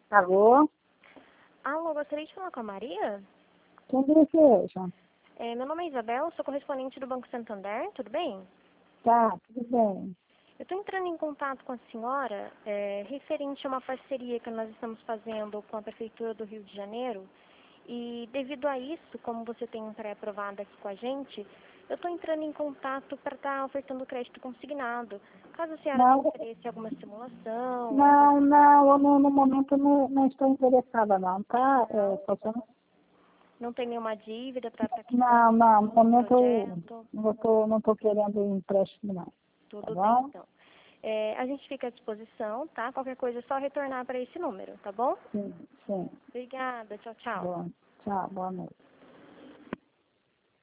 Alô? Alô, gostaria de falar com a Maria? Quem deseja? Meu nome é Isabel, sou correspondente do Banco Santander, tudo bem? Tá, tudo bem. Eu estou entrando em contato com a senhora referente a uma parceria que nós estamos fazendo com a Prefeitura do Rio de Janeiro. E devido a isso, como você tem um pré-aprovado aqui com a gente, eu estou entrando em contato para estar ofertando crédito consignado. Caso a senhora tenha Não, interesse em alguma simulação, eu no momento não estou interessada não, tá? não tem nenhuma dívida para estar quitando Não, no algum momento projeto. eu não tô querendo empréstimo não, tá Tudo bem, bom? então. A gente fica à disposição, tá? Qualquer coisa é só retornar para esse número, tá bom? Sim, sim. Obrigada, tchau, tchau. Bom, tchau, boa noite.